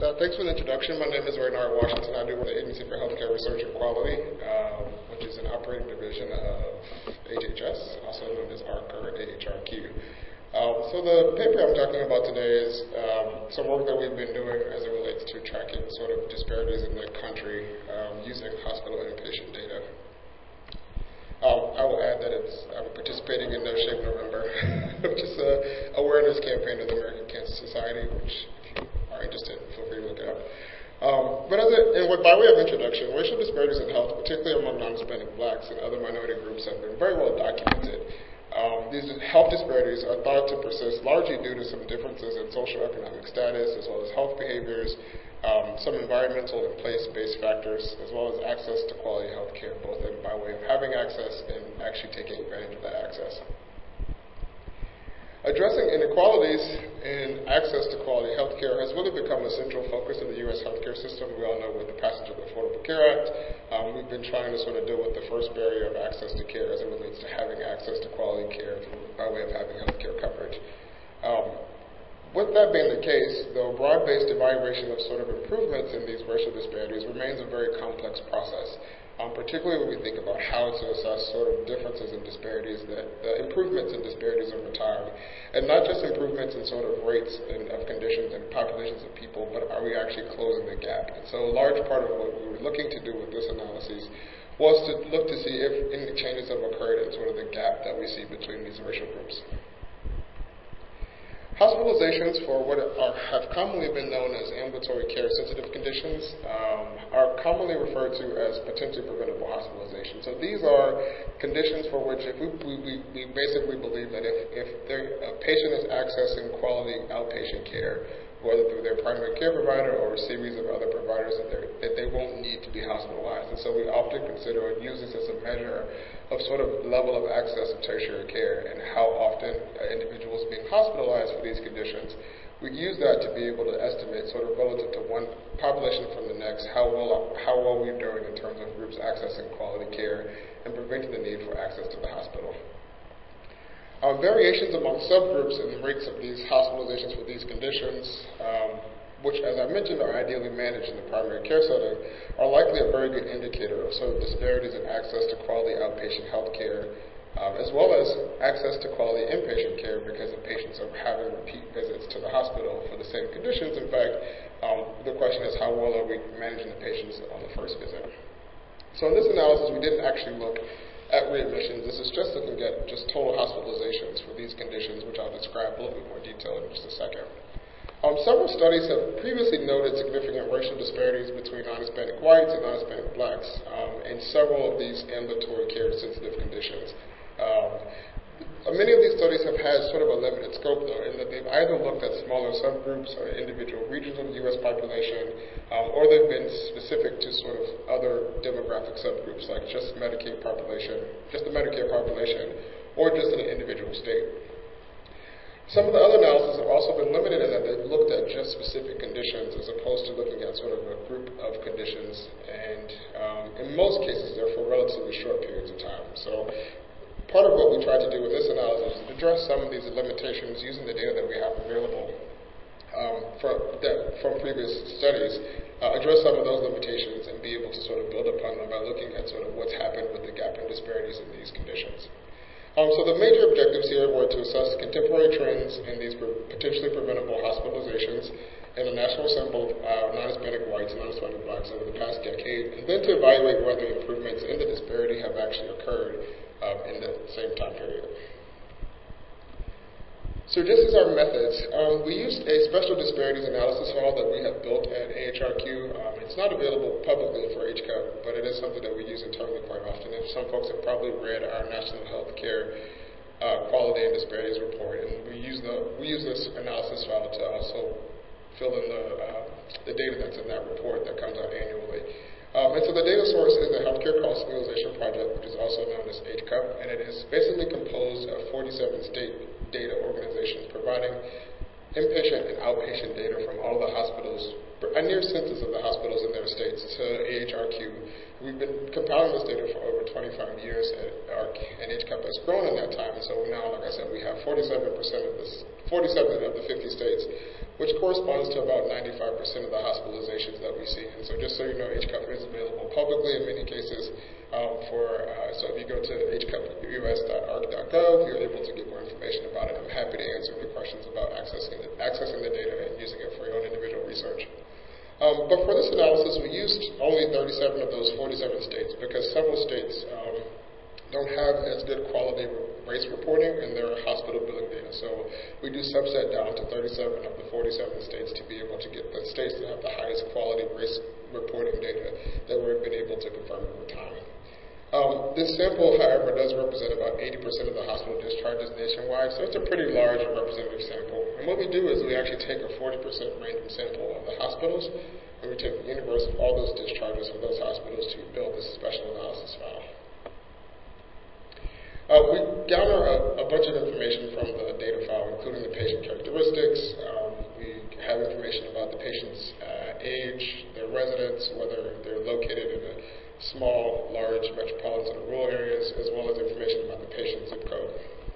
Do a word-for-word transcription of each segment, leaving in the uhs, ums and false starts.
Uh, thanks for the introduction. My name is Reynard Washington. I do work at the Agency for Healthcare Research and Quality, um, which is an operating division of H H S, also known as A R C or A H R Q. Um, so the paper I'm talking about today is um, some work that we've been doing as it relates to tracking sort of disparities in the country um, using hospital inpatient data. Um, I will add that it's, I'm participating in No Shave November, which is an awareness campaign of the American Cancer Society, which if you are interested, feel free to look it up. Um, but as a, and by way of introduction, racial disparities in health, particularly among non-Hispanic blacks and other minority groups, have been very well documented. Um, these health disparities are thought to persist largely due to some differences in socioeconomic status, as well as health behaviors, um, some environmental and place-based factors, as well as access to quality health care, both in, by way of having access and actually taking advantage of that access. Addressing inequalities in access to quality health care has really become a central focus of the U S healthcare system. We all know with the passage of the Affordable Care Act, um, we've been trying to sort of deal with the first barrier of access to care as it relates to having access to quality care by way of having health care coverage. Um, with that being the case, though, broad-based evaluation of sort of improvements in these racial disparities remains a very complex process. Um, particularly when we think about how to assess sort of differences in disparities, that uh, improvements in disparities over time, and not just improvements in sort of rates and, of conditions and populations of people, but are we actually closing the gap? And so a large part of what we were looking to do with this analysis was to look to see if any changes have occurred in sort of the gap that we see between these racial groups. Hospitalizations for what are, have commonly been known as ambulatory care sensitive conditions um, are commonly referred to as potentially preventable hospitalizations. So these are conditions for which if we, we, we basically believe that if, if a patient is accessing quality outpatient care, whether through their primary care provider or a series of other providers, that, that they won't need to be hospitalized. And so we often consider and use this as a measure of sort of level of access of tertiary care and how often uh, individuals being hospitalized for these conditions. We use that to be able to estimate sort of relative to one population from the next how well how well we're doing in terms of groups accessing quality care and preventing the need for access to the hospital. Um, variations among subgroups in the rates of these hospitalizations for these conditions, um, which, as I mentioned, are ideally managed in the primary care setting, are likely a very good indicator of sort of disparities in access to quality outpatient health care, um, as well as access to quality inpatient care because the patients are having repeat visits to the hospital for the same conditions. In fact, um, the question is how well are we managing the patients on the first visit? So in this analysis, we didn't actually look at readmissions. This is just looking at just total hospitalizations for these conditions, which I'll describe a little bit more detail in just a second. Um, several studies have previously noted significant racial disparities between non-Hispanic whites and non-Hispanic blacks um, in several of these ambulatory care-sensitive conditions. Um, many of these studies have had sort of a limited scope, though, in that they've either looked at smaller subgroups or individual regions of the U S population, um, or they've been specific to sort of other demographic subgroups, like just Medicaid population, just the Medicare population, or just in an individual state. Some of the other analyses have also been limited in that they've looked at just specific conditions as opposed to looking at sort of a group of conditions, and um, in most cases they're for relatively short periods of time. So part of what we tried to do with this analysis is address some of these limitations using the data that we have available um, from, that, from previous studies, uh, address some of those limitations and be able to sort of build upon them by looking at sort of what's happened with the gap in disparities in these conditions. Um, so the major objectives here were to assess contemporary trends in these pre- potentially preventable hospitalizations in a national sample of uh, non-Hispanic whites and non-Hispanic blacks over the past decade, and then to evaluate whether improvements in the disparity have actually occurred um, in the same time period. So this is our methods. Um, we used a special disparities analysis file that we have built at A H R Q. Um, it's not available publicly for H C A P, but it is something that we use internally quite often. And some folks have probably read our National Healthcare uh, Quality and Disparities Report, and we use the we use this analysis file to also fill in the uh, the data that's in that report that comes out annually. Um, and so the data source is the Healthcare Cost Utilization Project, which is also known as H C A P, and it is basically composed of forty-seven state data organizations providing inpatient and outpatient data from all of the hospitals, a near census of the hospitals in their states to A H R Q. We've been compiling this data for over twenty-five years at A R C, and H C A P has grown in that time. And so now, like I said, we have forty-seven percent of this, forty-seven of the fifty states which corresponds to about ninety-five percent of the hospitalizations that we see. And so just so you know, H C U P is available publicly in many cases. Um, for uh, so if you go to h c u p u s dot a r c dot gov, you're able to get more information about it. I'm happy to answer any questions about accessing the, accessing the data and using it for your own individual research. Um, but for this analysis, we used only thirty-seven of those forty-seven states because several states um, don't have as good quality race reporting in their hospital billing data. So we do subset down to thirty-seven of the forty-seven states to be able to get the states that have the highest quality race reporting data that we've been able to confirm over time. Um, this sample, however, does represent about eighty percent of the hospital discharges nationwide, so it's a pretty large and representative sample. And what we do is we actually take a forty percent random sample of the hospitals, and we take the universe of all those discharges from those hospitals to build this special analysis file. Uh, we gather a, a bunch of information from the data file, including the patient characteristics. Um, we have information about the patient's uh, age, their residence, whether they're located in a small, large, metropolitan, or rural areas, as well as information about the patient's zip code.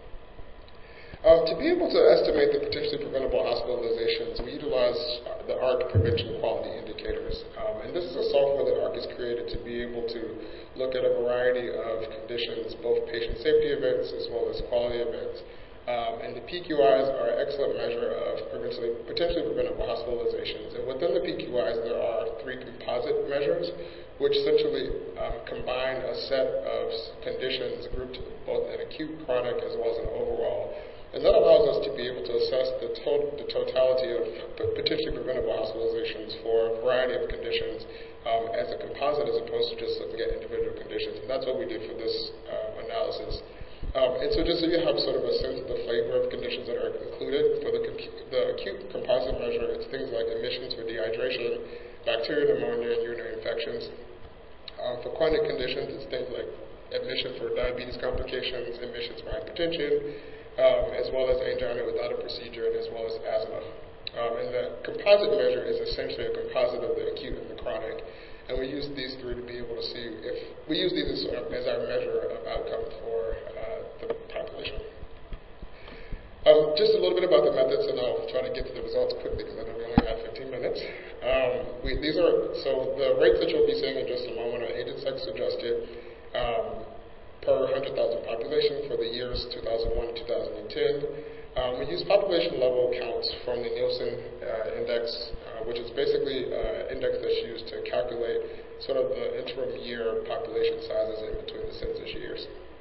Um, to be able to estimate the potentially preventable hospitalizations, we utilize the A R C Prevention Quality Indicators. Um, and this is a software that A R C has created to be able to look at a variety of conditions, both patient safety events as well as quality events. Um, and the P Q Is are an excellent measure of potentially, potentially preventable hospitalizations. And within the P Q Is, there are three composite measures, which essentially um, combine a set of conditions grouped both in acute, chronic, as well as an overall. And that allows us to be able to assess the, to- the totality of p- potentially preventable hospitalizations for a variety of conditions um, as a composite as opposed to just looking at individual conditions. And that's what we did for this uh, analysis. Um, and so just so you have sort of a sense of the flavor of conditions that are included, for the, com- the acute composite measure, it's things like admissions for dehydration, bacterial pneumonia, and urinary infections. Um, for chronic conditions, it's things like admission for diabetes complications, admissions for hypertension, um, as well as angina without a procedure, and as well as asthma. Um, and the composite measure is essentially a composite of the acute and the chronic. And we use these three to be able to see if, we use these as, sort of, as our measure of outcome for uh, the population. Um, just a little bit about the methods, and I'll try to get to the results quickly because I know we only have fifteen minutes. Um, we, these are, so the rates that you'll be seeing in just a moment are age and sex adjusted um, per one hundred thousand population for the years two thousand one to two thousand ten. Um, we use population level counts from the Nielsen uh, index, uh, which is basically an uh, index that's used to calculate sort of the interim year population sizes in between the census years.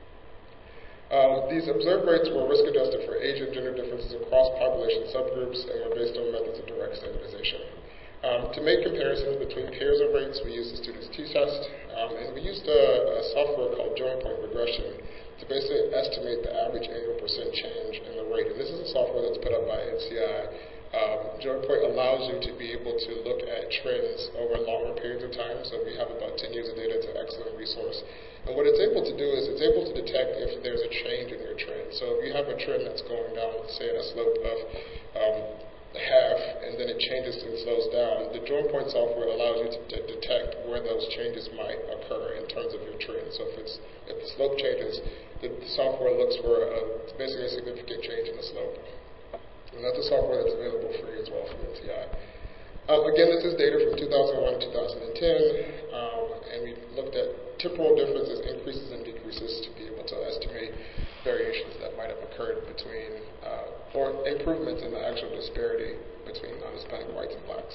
Um, these observed rates were risk adjusted for age and gender differences across population subgroups and were based on methods of direct standardization. Um, to make comparisons between pairs of rates, we used the student's t-test, um, and we used a, a software called joint point regression to basically estimate the average annual percent change in the rate. And this is a software that's put up by N C I. Um, joint point allows you to be able to look at trends over longer periods of time. So we have about ten years of data. It's an excellent resource. And what it's able to do is it's able to detect if there's a change in your trend. So if you have a trend that's going down, say at a slope of um, half, and then it changes and slows down, the joint point software allows you to d- detect where those changes might occur in terms of your trend. So if it's if the slope changes, the, the software looks for a, basically a significant change in the slope. And that's a software that's available free as well from N C I. Um, again, this is data from two thousand one to two thousand ten, um, and we looked at temporal differences, increases and decreases to be able to estimate variations that might have occurred between, uh, or improvements in the actual disparity between non-Hispanic whites and blacks.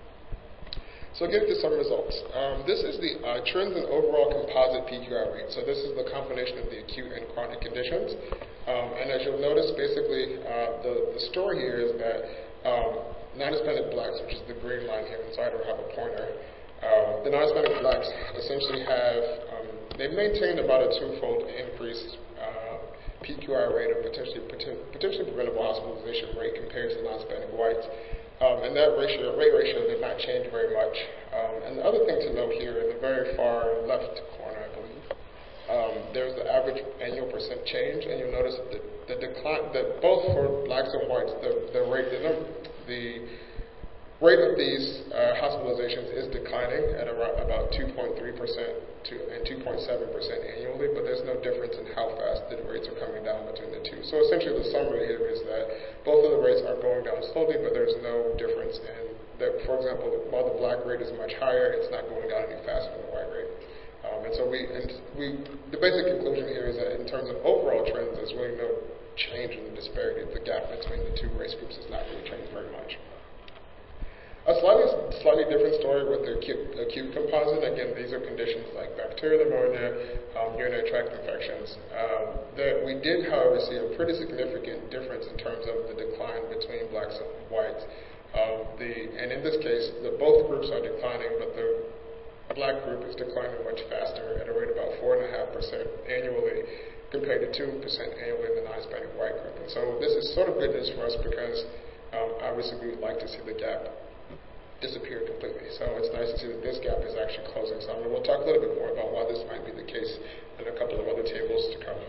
So getting to some results. Um, this is the uh, trends in overall composite P Q I rate. So this is the combination of the acute and chronic conditions. Um, and as you'll notice, basically, uh, the, the story here is that um, non-Hispanic blacks, which is the green line here, and sorry I don't have a pointer, um, the non-Hispanic blacks essentially have, um, they've maintained about a twofold increase uh, P Q I rate of potentially, potentially preventable hospitalization rate compared to non-Hispanic whites. Um, and that ratio, rate ratio did not change very much. Um, and the other thing to note here, in the very far left corner, I believe, um, there's the average annual percent change, and you'll notice that the, the decline, that both for blacks and whites, the, the rate, the, the rate of these uh, hospitalizations is declining at around about two point three percent to, and two point seven percent annually, but there's no difference in how fast the rates are coming down between the two. So essentially the summary here is that both of the rates are going down slowly, but there's no difference in that. For example, while the black rate is much higher, it's not going down any faster than the white rate. Um, and so we, and we, the basic conclusion here is that in terms of overall trends, there's really no change in the disparity. The gap between the two race groups has not really changed very much. A slightly, slightly different story with the acute, acute composite. Again, these are conditions like bacterial pneumonia, um, urinary tract infections. Um, that we did, however, see a pretty significant difference in terms of the decline between blacks and whites. Um, the, and in this case, the both groups are declining, but the black group is declining much faster at a rate of about four point five percent annually compared to two percent annually in the non-Hispanic white group. And so this is sort of good news for us because um, obviously we would like to see the gap disappear completely. So it's nice to see that this gap is actually closing. So I mean, we'll talk a little bit more about why this might be the case in a couple of other tables to come.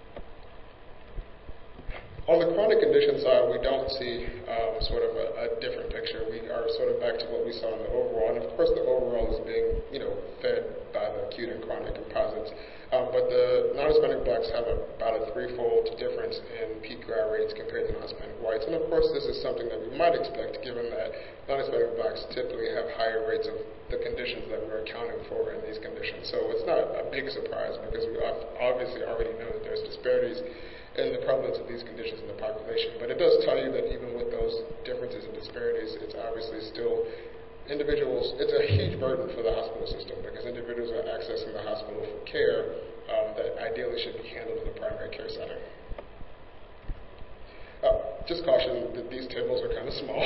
On the chronic condition side, we don't see um, sort of a, a different picture. We are sort of back to what we saw in the overall. And of course, the overall is being, you know, fed by the acute and chronic composites. Um, but the non-Hispanic blacks have a, about a threefold difference in P Q I rates compared to non-Hispanic whites. And of course, this is something that we might expect, given that non-Hispanic blacks typically have higher rates of the conditions that we're accounting for in these conditions. So it's not a big surprise because we obviously already know that there's disparities in the prevalence of these conditions in the population. But it does tell you that even with those differences and disparities, it's obviously still individuals, it's a huge burden for the hospital system because individuals are accessing the hospital for care um, that ideally should be handled in the primary care setting. Uh, just caution that these tables are kind of small.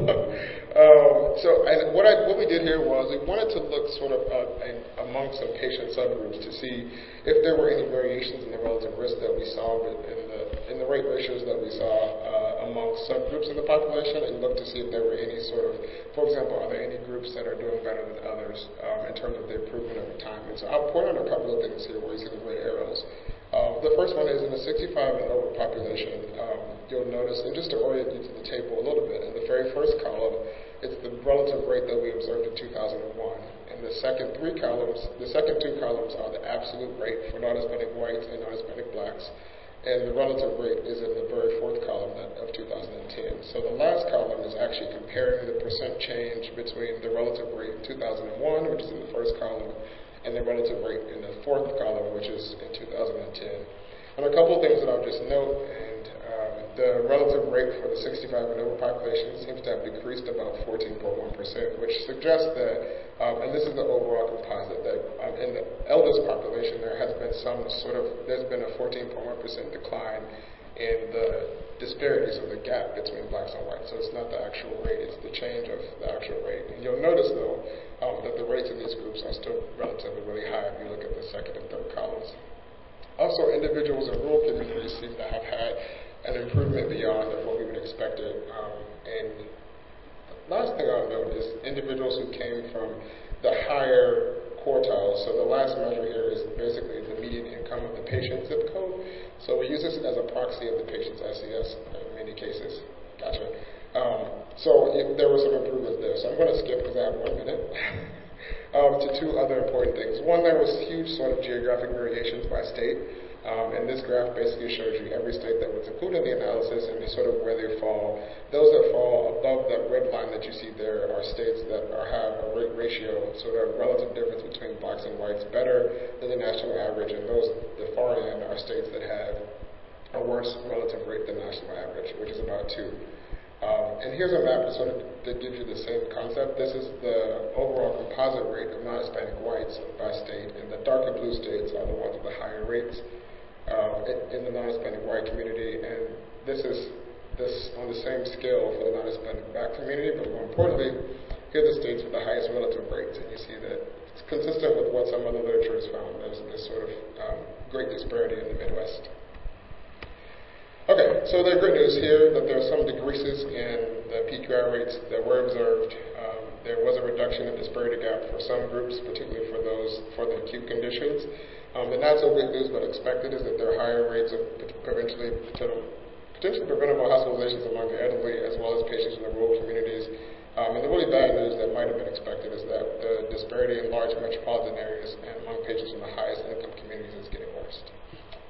um, so and what, I, what we did here was we wanted to look sort of uh, in, among some patient subgroups to see if there were any variations in the relative risk that we saw in the, in the rate ratios that we saw uh, among subgroups in the population, and look to see if there were any sort of, for example, are there any groups that are doing better than others um, in terms of the improvement over time. And so I'll point out a couple of things here where you see the red arrows. Uh, the first one is in the sixty-five and over population. Um, you'll notice, and just to orient you to the table a little bit, in the very first column, it's the relative rate that we observed in two thousand one. And the second three columns, the second two columns are the absolute rate for non-Hispanic whites and non-Hispanic blacks. And the relative rate is in the very fourth column of two thousand ten. So the last column is actually comparing the percent change between the relative rate in two thousand one, which is in the first column, and the relative rate in the fourth column, which is in two thousand ten. And a couple of things that I'll just note, and um, the relative rate for the sixty-five and over population seems to have decreased about fourteen point one percent, which suggests that, um, and this is the overall composite, that um, in the eldest population there has been some sort of, there's been a fourteen point one percent decline in the disparities or the gap between blacks and whites. So it's not the actual rate, it's the change of the actual rate. And you'll notice, though, um, that the rates in these groups are still relatively really high if you look at the second and third columns. Also, individuals in rural communities seem to have had an improvement beyond what we would expect it. Um, and the last thing I'll note is individuals who came from the higher quartiles. So the last measure here is basically the median income of the patient zip code. So we use this as a proxy of the patient's S E S in many cases. Gotcha. Um, so it, there were some improvements there. So I'm going to skip because I have one minute. um, to two other important things. One, there was huge sort of geographic variations by state. Um, and this graph basically shows you every state that was included in the analysis and sort of where they fall. Those that fall above that red line that you see there are states that are, have a rate ratio, so the relative difference between blacks and whites better than the national average, and those the far end are states that have a worse relative rate than national average, which is about two. Um, and here's a map that sort of that gives you the same concept. This is the overall composite rate of non-Hispanic whites by state, and the darker blue states are the ones with the higher rates uh, in, in the non-Hispanic white community. And this is this on the same scale for the non-Hispanic black community, but more importantly, here are the states with the highest relative rates, and you see that it's consistent with what some other literature has found. There's this sort of um, great disparity in the Midwest. Okay, so the good news here that there are some decreases in the P Q I rates that were observed. Um, there was a reduction in disparity gap for some groups, particularly for those for the acute conditions. Um, the not so good news but expected is that there are higher rates of potentially potentially preventable hospitalizations among the elderly as well as patients in the rural communities. Um, and the really bad news that might have been expected is that the disparity in large metropolitan areas and among patients in the highest income communities is getting worse.